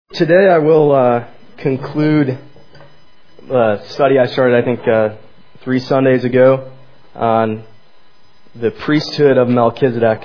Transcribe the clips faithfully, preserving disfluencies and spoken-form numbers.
Today I will uh, conclude a study I started, I think, uh, three Sundays ago on the priesthood of Melchizedek.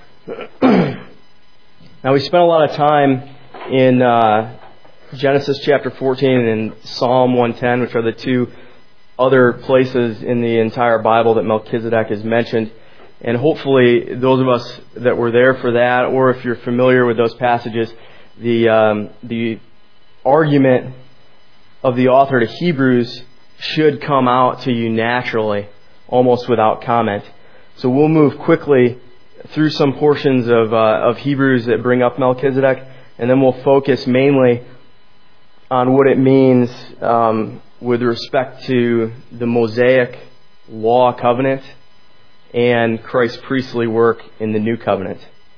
Now, we spent a lot of time in uh, Genesis chapter fourteen and Psalm one ten, which are the two other places in the entire Bible that Melchizedek is mentioned. And hopefully those of us that were there for that, or if you're familiar with those passages, the um, the argument of the author to Hebrews should come out to you naturally, almost without comment. So we'll move quickly through some portions of uh, of Hebrews that bring up Melchizedek, and then we'll focus mainly on what it means um, with respect to the Mosaic law covenant and Christ's priestly work in the new covenant.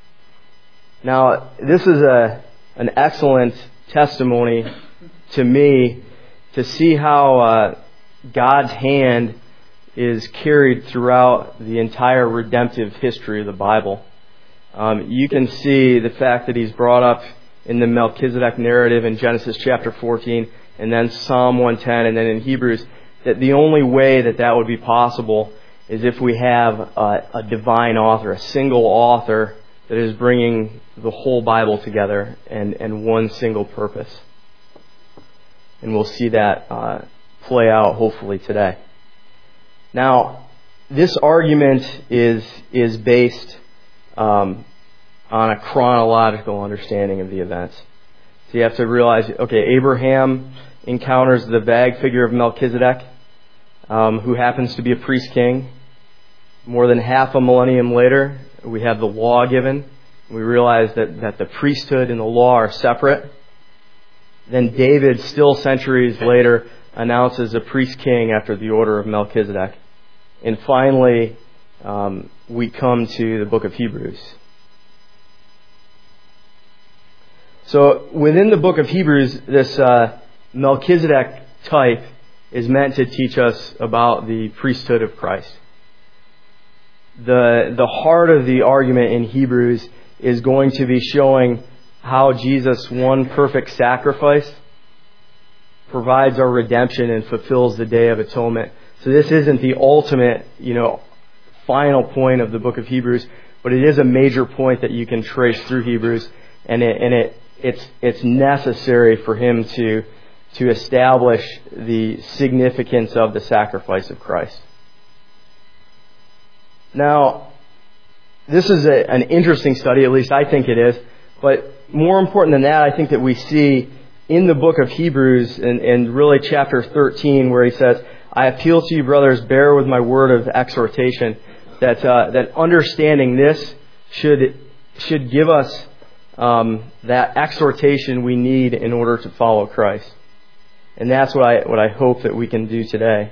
Now, this is a an excellent testimony to me to see how uh, God's hand is carried throughout the entire redemptive history of the Bible. Um, you can see the fact that he's brought up in the Melchizedek narrative in Genesis chapter fourteen, and then Psalm one ten, and then in Hebrews, that the only way that that would be possible is if we have a, a divine author, a single author that is bringing the whole Bible together and, and one single purpose. And we'll see that uh, play out hopefully today. Now, this argument is is based um, on a chronological understanding of the events. So you have to realize, okay, Abraham encounters the vague figure of Melchizedek, um, who happens to be a priest king. More than half a millennium later, we have the law given. We realize that, that the priesthood and the law are separate. Then David, still centuries later, announces a priest king after the order of Melchizedek. And finally, um, we come to the book of Hebrews. So within the book of Hebrews, this uh, Melchizedek type is meant to teach us about the priesthood of Christ. The the heart of the argument in Hebrews is going to be showing how Jesus' one perfect sacrifice provides our redemption and fulfills the Day of Atonement. So this isn't the ultimate, you know, final point of the book of Hebrews, but it is a major point that you can trace through Hebrews, and it and it it's it's necessary for him to to establish the significance of the sacrifice of Christ. Now, this is a, an interesting study, at least I think it is, but more important than that, I think that we see in the book of Hebrews, and, and really chapter thirteen, where he says, I appeal to you, brothers, bear with my word of exhortation, that uh, that understanding this should should give us um, that exhortation we need in order to follow Christ. And that's what I what I hope that we can do today.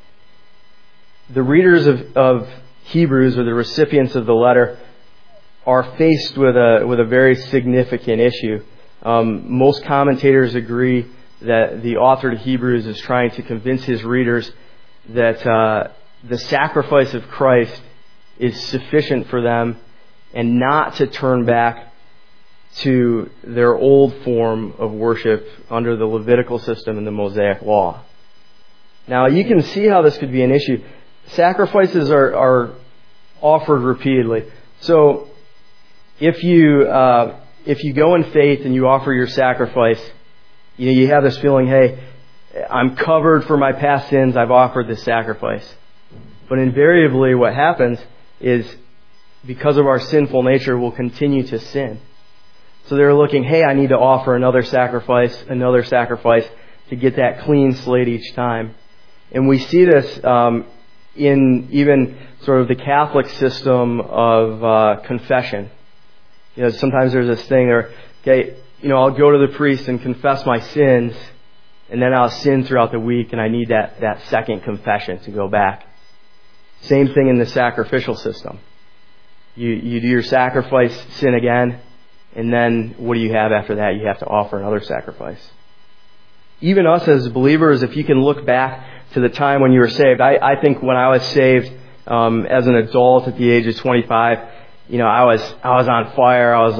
The readers of, of Hebrews, or the recipients of the letter, are faced with a with a very significant issue. Um, most commentators agree that the author to Hebrews is trying to convince his readers that uh, the sacrifice of Christ is sufficient for them, and not to turn back to their old form of worship under the Levitical system and the Mosaic law. Now, you can see how this could be an issue. Sacrifices are, are offered repeatedly. So, if you uh, if you go in faith and you offer your sacrifice, you know, you have this feeling, hey, I'm covered for my past sins, I've offered this sacrifice. But invariably what happens is, because of our sinful nature, we'll continue to sin. So they're looking, hey, I need to offer another sacrifice, another sacrifice to get that clean slate each time. And we see this um, in even sort of the Catholic system of uh, confession. You know, sometimes there's this thing where, okay, you know, I'll go to the priest and confess my sins, and then I'll sin throughout the week, and I need that, that second confession to go back. Same thing in the sacrificial system. You you do your sacrifice, sin again, and then what do you have after that? You have to offer another sacrifice. Even us as believers, if you can look back to the time when you were saved, I, I think when I was saved um, as an adult at the age of twenty-five, you know, I was I was on fire. I was like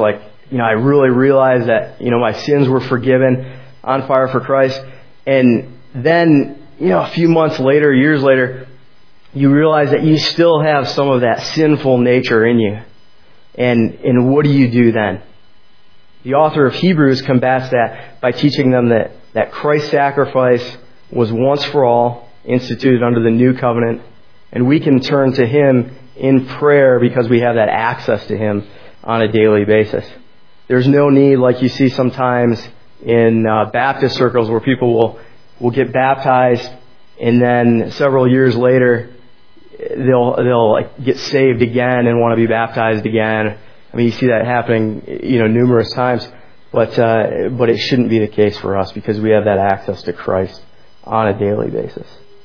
you know, I really realized that, you know, my sins were forgiven, on fire for Christ. And then, you know, a few months later, years later, you realize that you still have some of that sinful nature in you. And, and what do you do then? The author of Hebrews combats that by teaching them that, that Christ's sacrifice was once for all, instituted under the new covenant, and we can turn to Him in prayer because we have that access to Him on a daily basis. There's no need, like you see sometimes in uh, Baptist circles, where people will, will get baptized and then several years later they'll they'll like get saved again and want to be baptized again. I mean, you see that happening, you know, numerous times, but uh, but it shouldn't be the case for us because we have that access to Christ on a daily basis.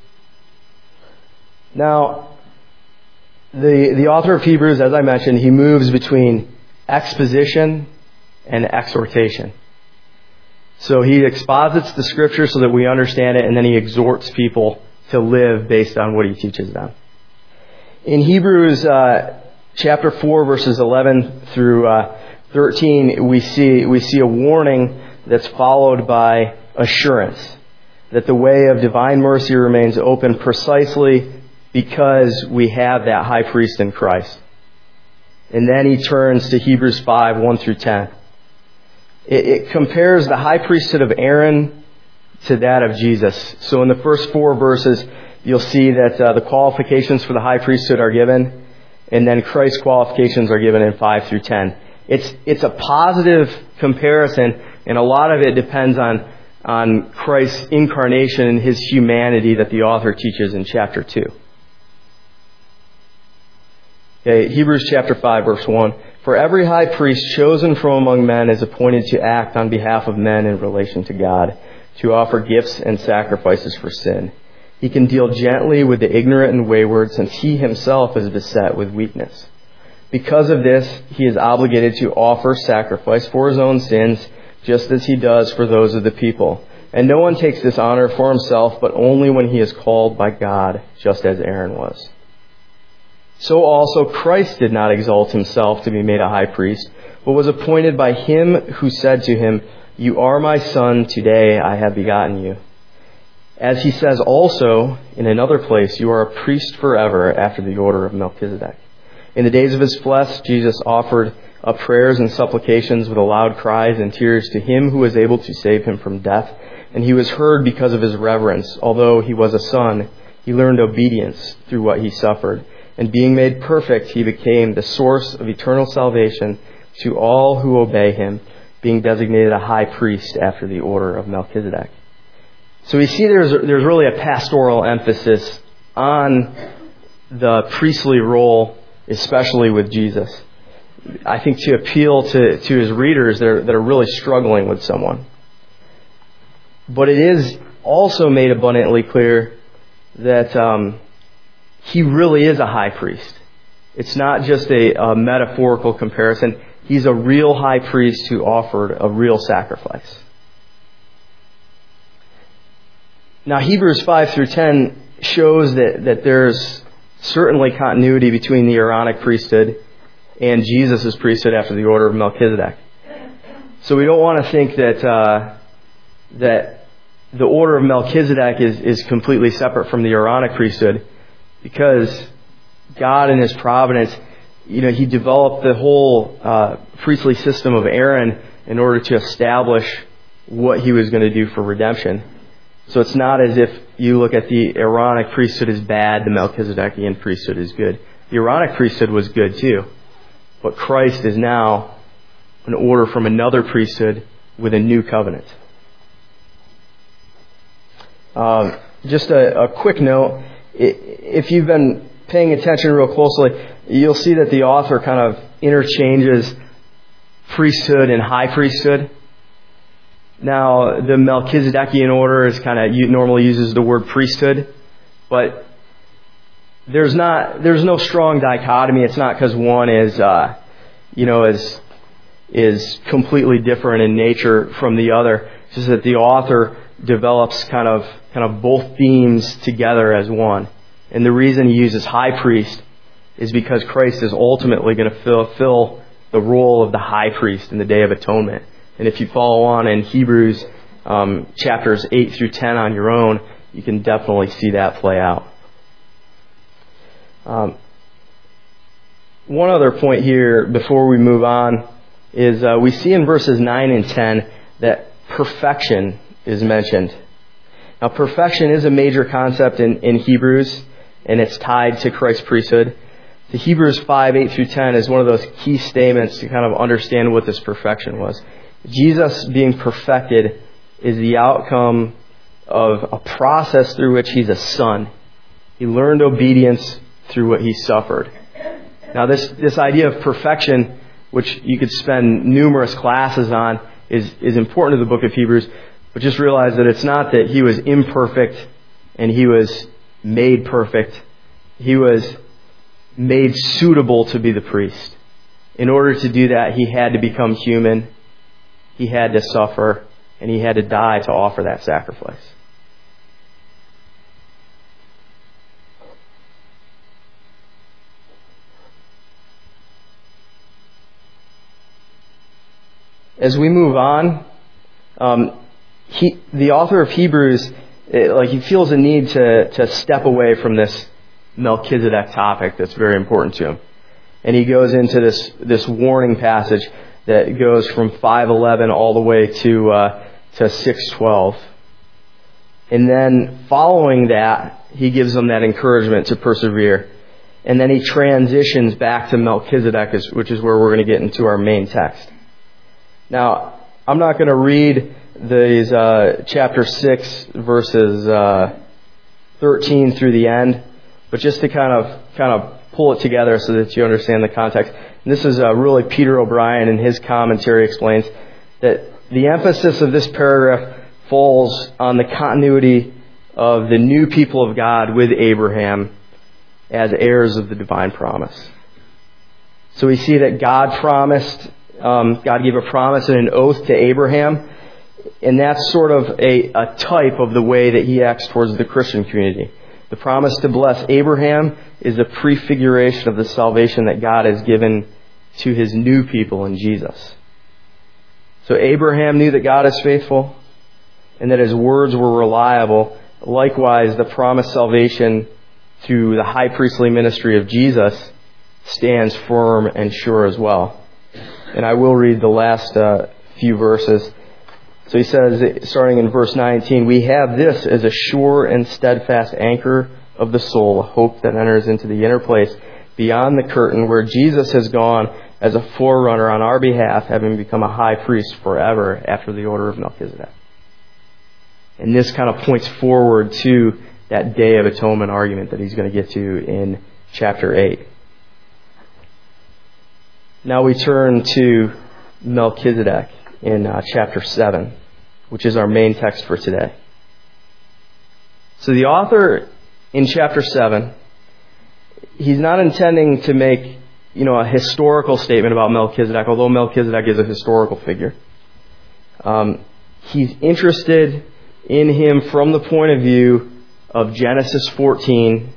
Now, the the author of Hebrews, as I mentioned, he moves between exposition and exhortation. So he exposits the Scripture so that we understand it, and then he exhorts people to live based on what he teaches them. In Hebrews uh, chapter four, verses eleven through uh, thirteen, we see we see a warning that's followed by assurance that the way of divine mercy remains open precisely because we have that high priest in Christ. And then he turns to Hebrews five, one through ten. It, it compares the high priesthood of Aaron to that of Jesus. So in the first four verses, you'll see that uh, the qualifications for the high priesthood are given, and then Christ's qualifications are given in five through ten. It's it's a positive comparison, and a lot of it depends on, on Christ's incarnation and His humanity that the author teaches in chapter two. Okay, Hebrews chapter five, verse one. For every high priest chosen from among men is appointed to act on behalf of men in relation to God, to offer gifts and sacrifices for sin. He can deal gently with the ignorant and wayward, since he himself is beset with weakness. Because of this, he is obligated to offer sacrifice for his own sins, just as he does for those of the people. And no one takes this honor for himself, but only when he is called by God, just as Aaron was. So also Christ did not exalt himself to be made a high priest, but was appointed by him who said to him, "You are my son, today I have begotten you." As he says also in another place, "You are a priest forever after the order of Melchizedek." In the days of his flesh, Jesus offered up prayers and supplications with loud cries and tears to him who was able to save him from death, and he was heard because of his reverence. Although he was a son, he learned obedience through what he suffered. And being made perfect, he became the source of eternal salvation to all who obey him, being designated a high priest after the order of Melchizedek. So we see there's there's really a pastoral emphasis on the priestly role, especially with Jesus. I think to appeal to, to his readers that are, that are really struggling with someone. But it is also made abundantly clear that um, he really is a high priest. It's not just a, a metaphorical comparison. He's a real high priest who offered a real sacrifice. Now, Hebrews five through ten shows that, that there's certainly continuity between the Aaronic priesthood and Jesus' priesthood after the order of Melchizedek. So we don't want to think that uh, that the order of Melchizedek is, is completely separate from the Aaronic priesthood, because God in His providence, you know, He developed the whole uh, priestly system of Aaron in order to establish what He was going to do for redemption. So it's not as if you look at the Aaronic priesthood as bad, the Melchizedekian priesthood is good. The Aaronic priesthood was good too. But Christ is now an order from another priesthood with a new covenant. Um, just a, a quick note. If you've been paying attention real closely, you'll see that the author kind of interchanges priesthood and high priesthood. Now, the Melchizedekian order is kind of normally uses the word priesthood, but there's not there's no strong dichotomy. It's not because one is uh, you know is is completely different in nature from the other. It's just that the author develops kind of kind of both themes together as one. And the reason he uses high priest is because Christ is ultimately going to fulfill the role of the high priest in the Day of Atonement. And if you follow on in Hebrews um, chapters eight through ten on your own, you can definitely see that play out. Um, one other point here before we move on is uh, we see in verses nine and ten that perfection is mentioned. Now, perfection is a major concept in, in Hebrews, and it's tied to Christ's priesthood. The Hebrews five, eight through ten is one of those key statements to kind of understand what this perfection was. Jesus being perfected is the outcome of a process through which He's a son. He learned obedience through what He suffered. Now, this, this idea of perfection, which you could spend numerous classes on, is, is important to the book of Hebrews. But just realize that it's not that He was imperfect and He was made perfect. He was made suitable to be the priest. In order to do that, He had to become human. He had to suffer. And He had to die to offer that sacrifice. As we move on, um, he, the author of Hebrews, it, like he feels a need to, to step away from this Melchizedek topic that's very important to him. And he goes into this, this warning passage that goes from five eleven all the way to, uh, to six twelve. And then following that, he gives them that encouragement to persevere. And then he transitions back to Melchizedek, which is where we're going to get into our main text. Now, I'm not going to read these uh, chapter six, verses uh, thirteen through the end, but just to kind of kind of pull it together so that you understand the context. And this is uh, really Peter O'Brien in his commentary explains that the emphasis of this paragraph falls on the continuity of the new people of God with Abraham as heirs of the divine promise. So we see that God promised, um, God gave a promise and an oath to Abraham, and that's sort of a, a type of the way that He acts towards the Christian community. The promise to bless Abraham is a prefiguration of the salvation that God has given to His new people in Jesus. So Abraham knew that God is faithful and that His words were reliable. Likewise, the promised salvation through the high priestly ministry of Jesus stands firm and sure as well. And I will read the last uh, few verses. So he says, starting in verse nineteen, "We have this as a sure and steadfast anchor of the soul, a hope that enters into the inner place beyond the curtain, where Jesus has gone as a forerunner on our behalf, having become a high priest forever after the order of Melchizedek." And this kind of points forward to that Day of Atonement argument that he's going to get to in chapter eight. Now we turn to Melchizedek in uh, chapter seven, which is our main text for today. So the author in chapter seven, he's not intending to make, you know, a historical statement about Melchizedek, although Melchizedek is a historical figure. Um, he's interested in him from the point of view of Genesis fourteen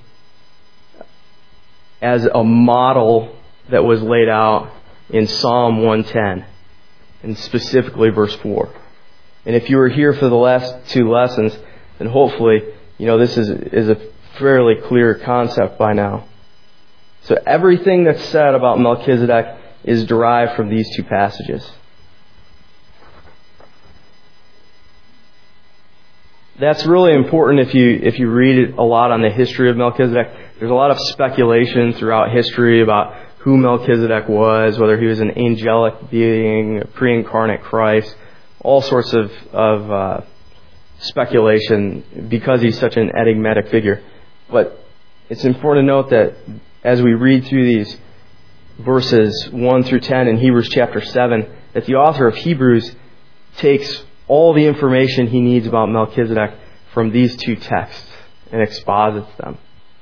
as a model that was laid out in Psalm one ten, and specifically verse four. And if you were here for the last two lessons, then hopefully, you know, this is, is a fairly clear concept by now. So everything that's said about Melchizedek is derived from these two passages. That's really important if you if you read a lot on the history of Melchizedek. There's a lot of speculation throughout history about who Melchizedek was, whether he was an angelic being, a pre-incarnate Christ, all sorts of, of uh, speculation because he's such an enigmatic figure. But it's important to note that as we read through these verses one through ten in Hebrews chapter seven, that the author of Hebrews takes all the information he needs about Melchizedek from these two texts and exposits them.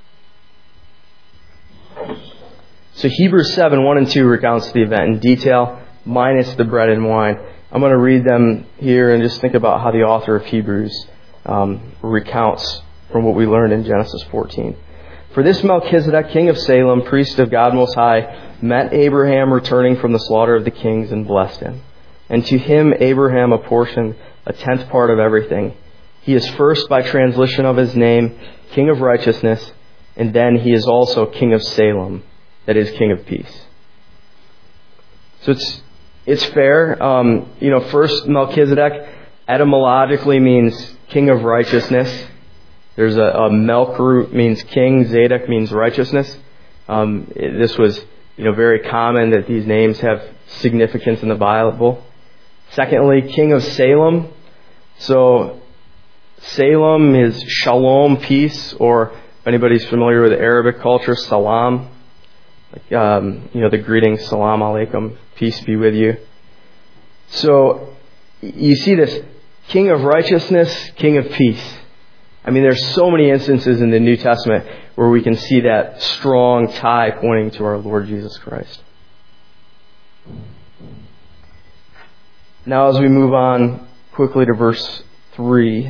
So Hebrews seven, one and two recounts the event in detail, minus the bread and wine. I'm going to read them here and just think about how the author of Hebrews um, recounts from what we learned in Genesis fourteen. For this Melchizedek, king of Salem, priest of God Most High, met Abraham returning from the slaughter of the kings and blessed him. And to him Abraham apportioned a tenth part of everything. He is first by translation of his name, King of Righteousness, and then he is also King of Salem, that is, King of Peace. So it's it's fair. Um, you know, first, Melchizedek etymologically means King of Righteousness. There's a, a Melch root means king, Zadok means righteousness. Um, it, this was, you know, very common that these names have significance in the Bible. Secondly, King of Salem. So Salem is shalom, peace, or if anybody's familiar with Arabic culture, salam. Like, um, you know, the greeting, salam alaikum, peace be with you. So you see this King of Righteousness, King of Peace. I mean, there's so many instances in the New Testament where we can see that strong tie pointing to our Lord Jesus Christ. Now as we move on quickly to verse three.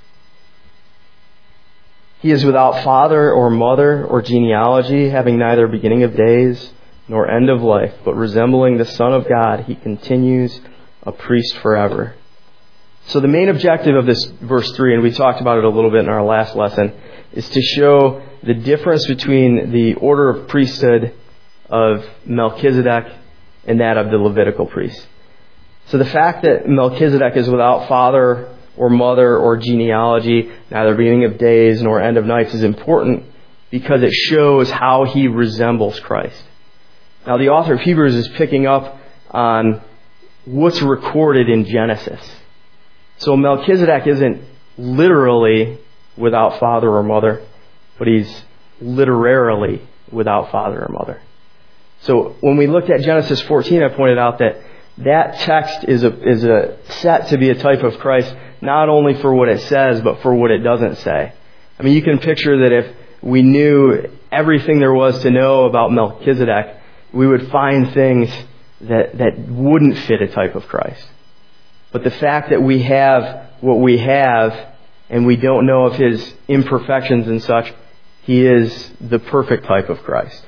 He is without father or mother or genealogy, having neither beginning of days nor end of life, but resembling the Son of God, he continues a priest forever. So the main objective of this verse three, and we talked about it a little bit in our last lesson, is to show the difference between the order of priesthood of Melchizedek and that of the Levitical priests. So the fact that Melchizedek is without father or mother or genealogy, neither beginning of days nor end of nights, is important because it shows how he resembles Christ. Now the author of Hebrews is picking up on what's recorded in Genesis. So Melchizedek isn't literally without father or mother, but he's literarily without father or mother. So when we looked at Genesis fourteen, I pointed out that that text is a, is a set to be a type of Christ, not only for what it says, but for what it doesn't say. I mean, you can picture that if we knew everything there was to know about Melchizedek, we would find things that, that wouldn't fit a type of Christ. But the fact that we have what we have, and we don't know of his imperfections and such, he is the perfect type of Christ.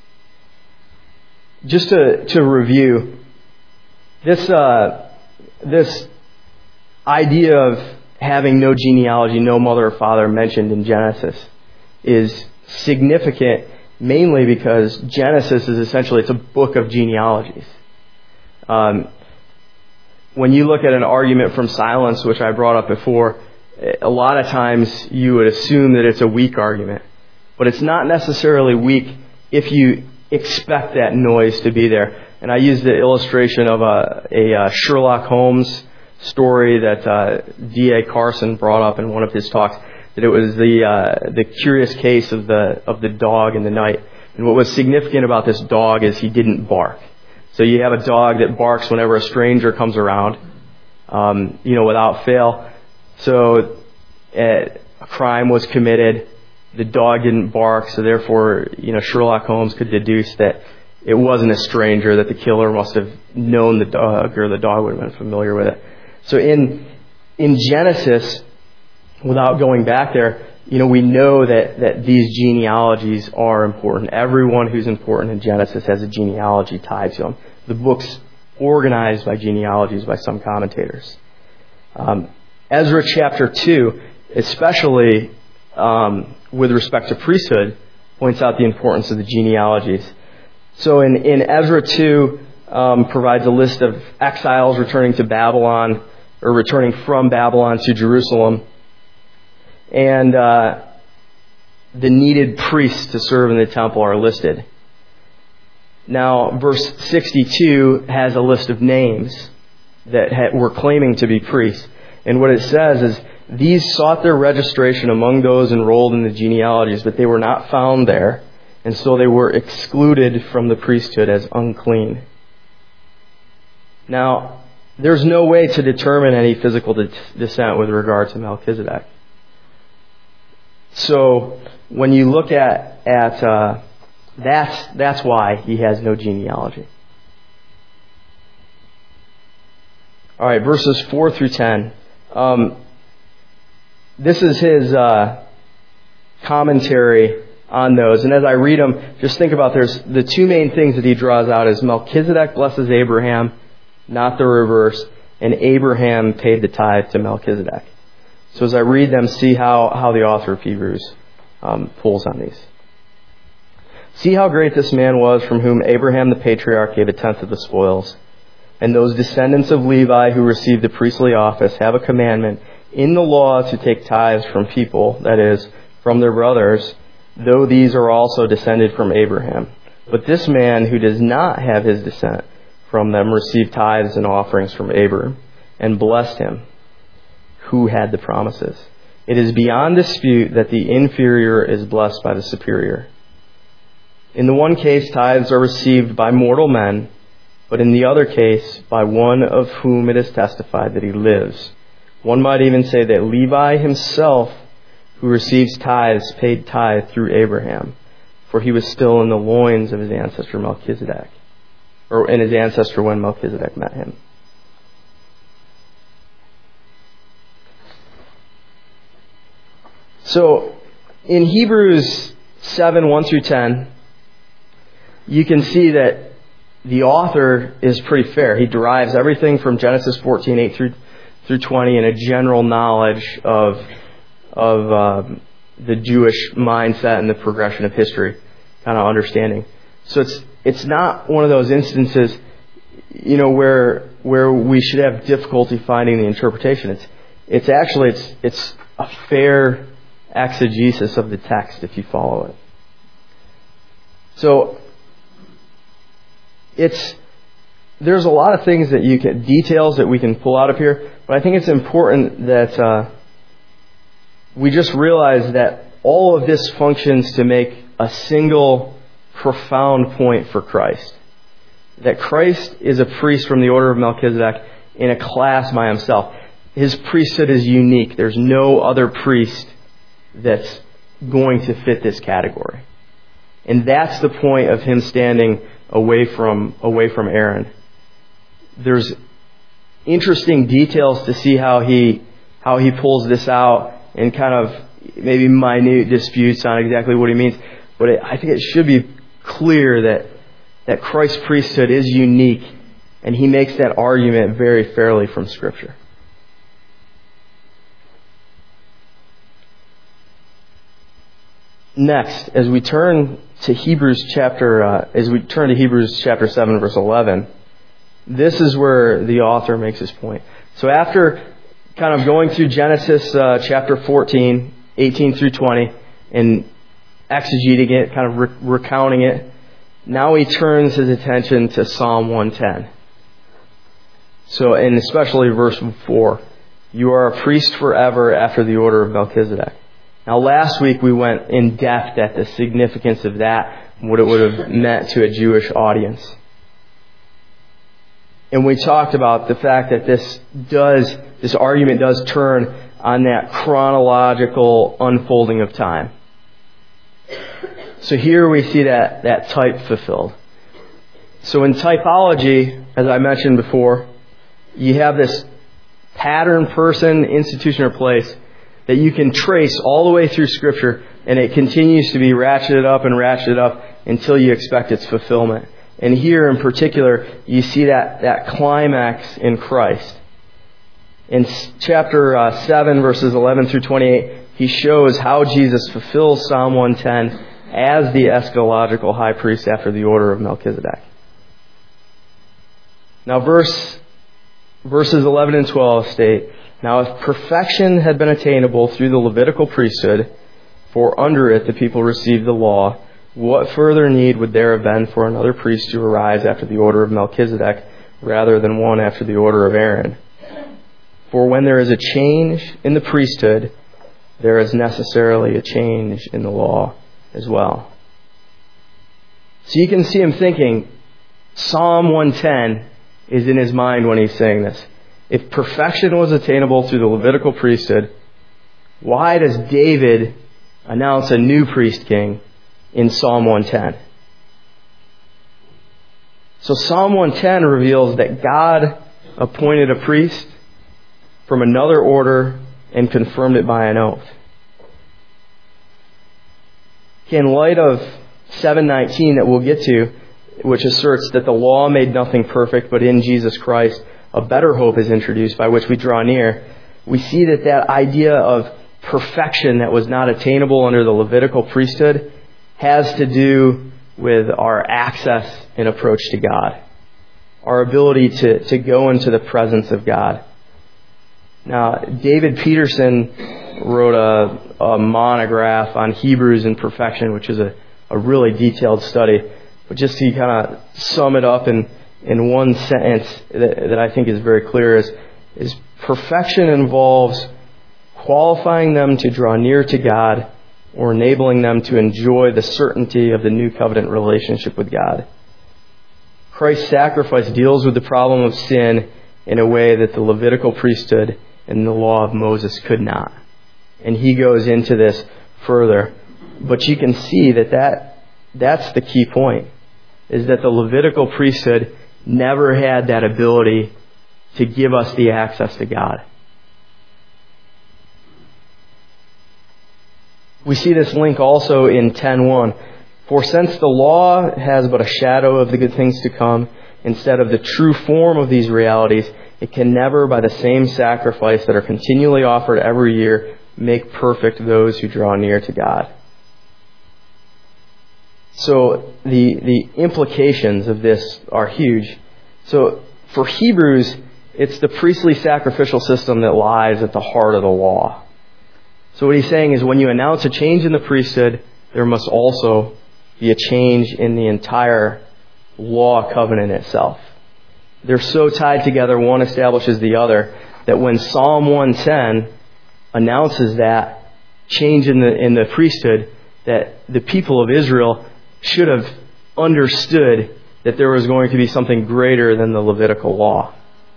Just to, to review, this uh, this idea of having no genealogy, no mother or father mentioned in Genesis is significant mainly because Genesis is essentially, it's a book of genealogies. Um, when you look at an argument from silence, which I brought up before, a lot of times you would assume that it's a weak argument. But it's not necessarily weak if you expect that noise to be there. And I used the illustration of a, a, a Sherlock Holmes story that uh, D A Carson brought up in one of his talks, that it was the uh, the curious case of the of the dog in the night. And what was significant about this dog is he didn't bark. So you have a dog that barks whenever a stranger comes around, um, you know, without fail. So uh, a crime was committed. The dog didn't bark, so therefore, you know, Sherlock Holmes could deduce that it wasn't a stranger, that the killer must have known the dog, or the dog would have been familiar with it. So in in Genesis, without going back there, you know, we know that, that these genealogies are important. Everyone who's important in Genesis has a genealogy tied to them. The book's organized by genealogies by some commentators. Um, Ezra chapter two, especially um, with respect to priesthood, points out the importance of the genealogies. So in, in Ezra two, um, provides a list of exiles returning to Babylon, or returning from Babylon to Jerusalem, and uh, the needed priests to serve in the temple are listed. Now, verse sixty-two has a list of names that ha- were claiming to be priests. And what it says is, these sought their registration among those enrolled in the genealogies, but they were not found there, and so they were excluded from the priesthood as unclean. Now, there's no way to determine any physical de- descent with regard to Melchizedek. So when you look at at uh, that's that's why he has no genealogy. All right, verses four through ten. Um, this is his uh, commentary on those. And as I read them, just think about there's the two main things that he draws out is Melchizedek blesses Abraham, not the reverse, and Abraham paid the tithe to Melchizedek. So as I read them, see how, how the author of Hebrews um, pulls on these. See how great this man was from whom Abraham the patriarch gave a tenth of the spoils. And those descendants of Levi who received the priestly office have a commandment in the law to take tithes from people, that is, from their brothers, though these are also descended from Abraham. But this man who does not have his descent from them received tithes and offerings from Abraham and blessed him who had the promises. It is beyond dispute that the inferior is blessed by the superior. In the one case, tithes are received by mortal men, but in the other case, by one of whom it is testified that he lives. One might even say that Levi himself, who receives tithes, paid tithe through Abraham, for he was still in the loins of his ancestor Melchizedek, or in his ancestor when Melchizedek met him. So, in Hebrews seven, one through ten, you can see that the author is pretty fair. He derives everything from Genesis fourteen, eight through through twenty and a general knowledge of of um, the Jewish mindset and the progression of history, kind of understanding. So it's it's not one of those instances, you know, where where we should have difficulty finding the interpretation. It's it's actually it's it's a fair exegesis of the text if you follow it. So it's there's a lot of things that you can details that we can pull out of here, but I think it's important that uh, we just realize that all of this functions to make a single profound point for Christ. That Christ is a priest from the order of Melchizedek in a class by himself. His priesthood is unique. There's no other priest that's going to fit this category. And that's the point of him standing away from away from Aaron. There's interesting details to see how he how he pulls this out and kind of maybe minute disputes on exactly what he means. But it, I think it should be clear that that Christ's priesthood is unique, and he makes that argument very fairly from Scripture. Next, as we turn to Hebrews chapter, uh, as we turn to Hebrews chapter seven, verse eleven, this is where the author makes his point. So after kind of going through Genesis uh, chapter fourteen, eighteen through twenty, and exegeting it, kind of re- recounting it, now he turns his attention to Psalm one ten. So, and especially verse four, "You are a priest forever after the order of Melchizedek." Now, last week we went in depth at the significance of that, and what it would have meant to a Jewish audience. And we talked about the fact that this does, this argument does turn on that chronological unfolding of time. So here we see that, that type fulfilled. So in typology, as I mentioned before, you have this pattern, person, institution, or place that you can trace all the way through Scripture, and it continues to be ratcheted up and ratcheted up until you expect its fulfillment. And here in particular, you see that, that climax in Christ. In chapter uh, seven, verses eleven through twenty-eight, he shows how Jesus fulfills Psalm one ten as the eschatological high priest after the order of Melchizedek. Now verse, verses eleven and twelve state, "Now if perfection had been attainable through the Levitical priesthood, for under it the people received the law, what further need would there have been for another priest to arise after the order of Melchizedek, rather than one after the order of Aaron? For when there is a change in the priesthood, there is necessarily a change in the law as well." So you can see him thinking, Psalm one ten is in his mind when he's saying this. If perfection was attainable through the Levitical priesthood, why does David announce a new priest king in Psalm one ten? So Psalm one ten reveals that God appointed a priest from another order and confirmed it by an oath. In light of seven nineteen that we'll get to, which asserts that the law made nothing perfect, but in Jesus Christ a better hope is introduced by which we draw near, we see that that idea of perfection that was not attainable under the Levitical priesthood has to do with our access and approach to God, our ability to, to go into the presence of God. Now, David Peterson wrote a, a monograph on Hebrews and perfection, which is a, a really detailed study. But just to kind of sum it up in, in one sentence that, that I think is very clear is, is perfection involves qualifying them to draw near to God or enabling them to enjoy the certainty of the new covenant relationship with God. Christ's sacrifice deals with the problem of sin in a way that the Levitical priesthood and the law of Moses could not. And he goes into this further. But you can see that, that that's the key point, is that the Levitical priesthood never had that ability to give us the access to God. We see this link also in ten one. For since the law has but a shadow of the good things to come, instead of the true form of these realities, it can never, by the same sacrifice that are continually offered every year, make perfect those who draw near to God. So the the implications of this are huge. So for Hebrews, it's the priestly sacrificial system that lies at the heart of the law. So what he's saying is when you announce a change in the priesthood, there must also be a change in the entire law covenant itself. They're so tied together, one establishes the other, that when Psalm one ten announces that change in the in the priesthood, that the people of Israel should have understood that there was going to be something greater than the Levitical law.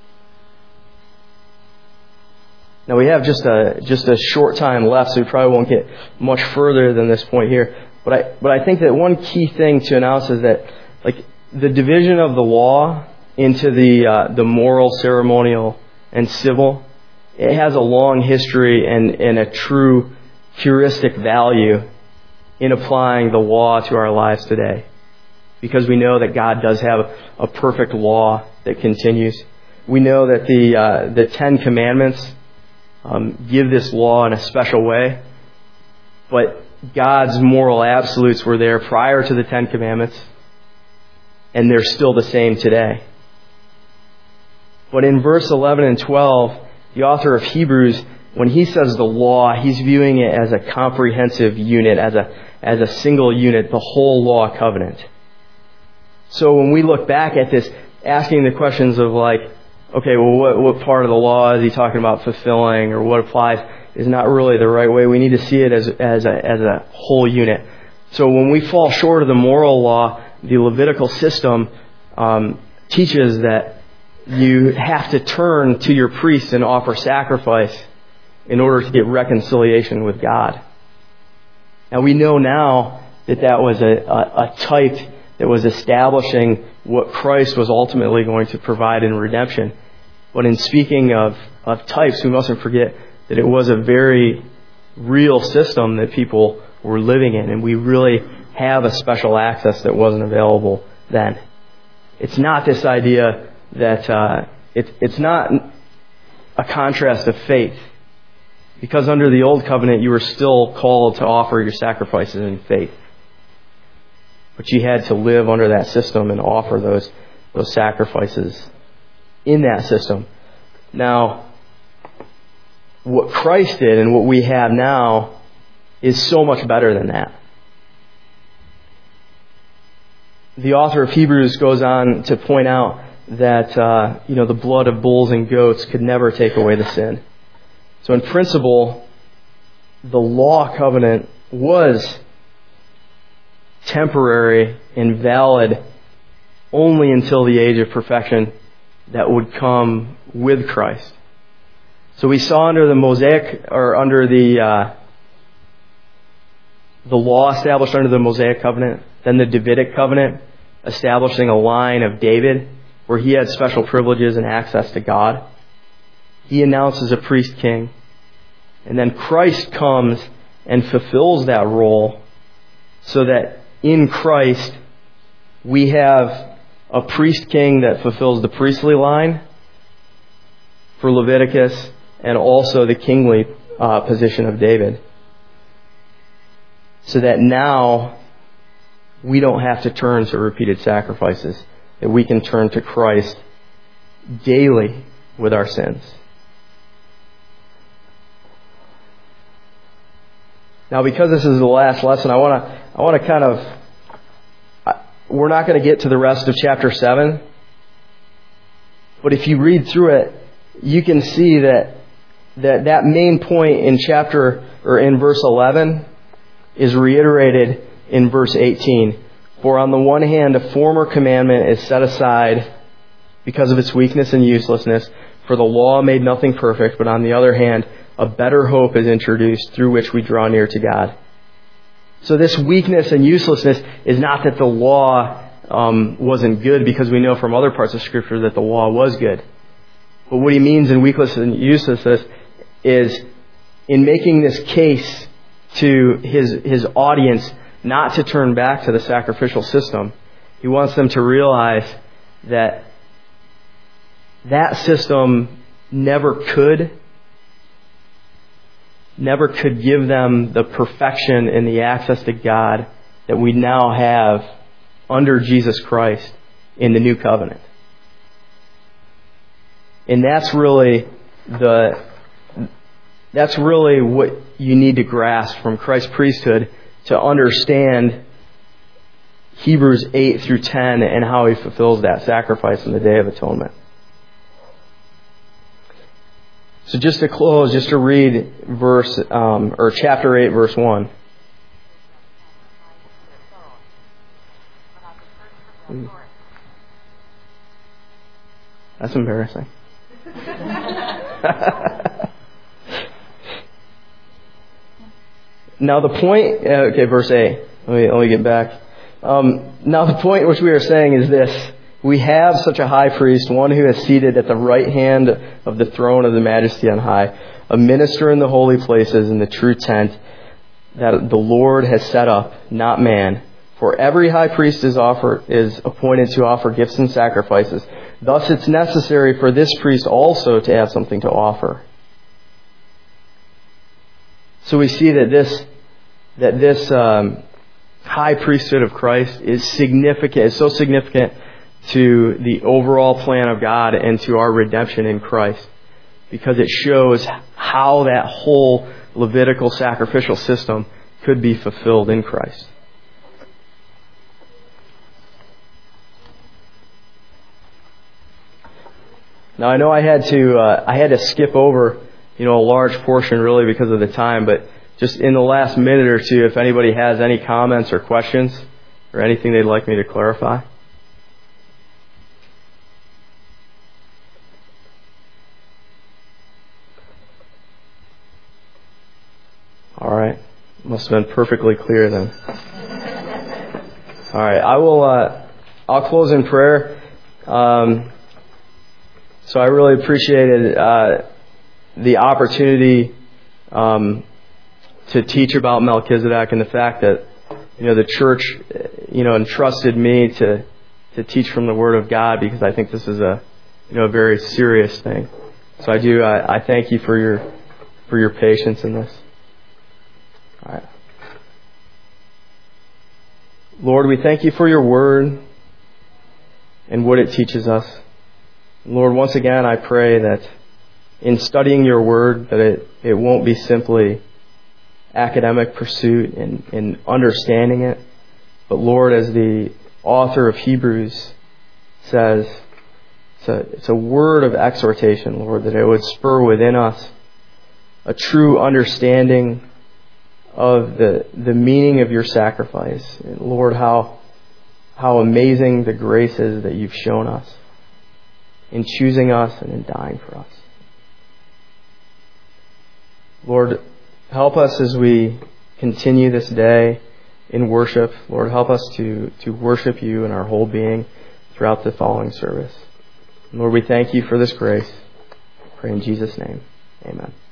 Now we have just a just a short time left, so we probably won't get much further than this point here. But I but I think that one key thing to announce is that, like, the division of the law into the uh, the moral, ceremonial, and civil, it has a long history and, and a true heuristic value in applying the law to our lives today. Because we know that God does have a perfect law that continues. We know that the uh, the Ten Commandments um, give this law in a special way. But God's moral absolutes were there prior to the Ten Commandments, and they're still the same today. But in verse eleven and twelve, the author of Hebrews, when he says the law, he's viewing it as a comprehensive unit, as a as a single unit, the whole law covenant. So when we look back at this, asking the questions of like, okay, well, what, what part of the law is he talking about fulfilling, or what applies, is not really the right way. We need to see it as as a as a whole unit. So when we fall short of the moral law, the Levitical system um, teaches that you have to turn to your priest and offer sacrifice in order to get reconciliation with God. Now we know now that that was a, a, a type that was establishing what Christ was ultimately going to provide in redemption. But in speaking of, of types, we mustn't forget that it was a very real system that people were living in, and we really have a special access that wasn't available then. It's not this idea that uh, it, it's not a contrast of faith, because under the old covenant you were still called to offer your sacrifices in faith, but you had to live under that system and offer those those sacrifices in that system. Now, what Christ did and what we have now is so much better than that. The author of Hebrews goes on to point out that uh, you know the blood of bulls and goats could never take away the sin. So in principle, the law covenant was temporary and valid only until the age of perfection that would come with Christ. So we saw under the Mosaic, or under the uh, the law established under the Mosaic covenant, then the Davidic covenant establishing a line of David where he had special privileges and access to God. He announces a priest king. And then Christ comes and fulfills that role so that in Christ we have a priest king that fulfills the priestly line for Leviticus and also the kingly uh, position of David. So that now we don't have to turn to repeated sacrifices, that we can turn to Christ daily with our sins. Now, because this is the last lesson, I want to I want to kind of, we're not going to get to the rest of chapter seven, but if you read through it, you can see that that that main point in chapter or in verse eleven is reiterated in verse eighteen. For on the one hand, a former commandment is set aside because of its weakness and uselessness, for the law made nothing perfect, but on the other hand, a better hope is introduced through which we draw near to God. So this weakness and uselessness is not that the law um, wasn't good, because we know from other parts of Scripture that the law was good. But what he means in weakness and uselessness is in making this case to his his audience not to turn back to the sacrificial system. He wants them to realize that that system never could never could give them the perfection and the access to God that we now have under Jesus Christ in the new covenant. And that's really the that's really what you need to grasp from Christ's priesthood to understand Hebrews eight through ten and how he fulfills that sacrifice in the Day of Atonement. So just to close, just to read verse um, or chapter eight, verse one. Ooh. That's embarrassing. Now the point, okay, verse eight. Let me, let me get back. Um, now the point which we are saying is this. We have such a high priest, one who is seated at the right hand of the throne of the Majesty on high, a minister in the holy places in the true tent that the Lord has set up, not man. For every high priest is offer, is appointed to offer gifts and sacrifices. Thus it's necessary for this priest also to have something to offer. So we see that this that this um, high priesthood of Christ is significant, is so significant to the overall plan of God and to our redemption in Christ, because it shows how that whole Levitical sacrificial system could be fulfilled in Christ. Now I know I had to uh, I had to skip over you know a large portion really because of the time, but just in the last minute or two, if anybody has any comments or questions or anything they'd like me to clarify. All right. Must have been perfectly clear then. All right. I will, uh, I'll close in prayer. Um, so I really appreciated, uh, the opportunity, um, to teach about Melchizedek and the fact that, you know, the church, you know, entrusted me to, to teach from the Word of God, because I think this is a, you know, a very serious thing. So I do, I, I thank you for your, for your patience in this. All right. Lord, we thank you for your word and what it teaches us. Lord, once again, I pray that in studying your word, that it, it won't be simply academic pursuit and, and understanding it, but Lord, as the author of Hebrews says, it's a, it's a word of exhortation, Lord, that it would spur within us a true understanding of the the meaning of your sacrifice. And Lord, how how amazing the grace is that you've shown us in choosing us and in dying for us. Lord, help us as we continue this day in worship. Lord, help us to, to worship you in our whole being throughout the following service. Lord, we thank you for this grace. I pray in Jesus' name. Amen.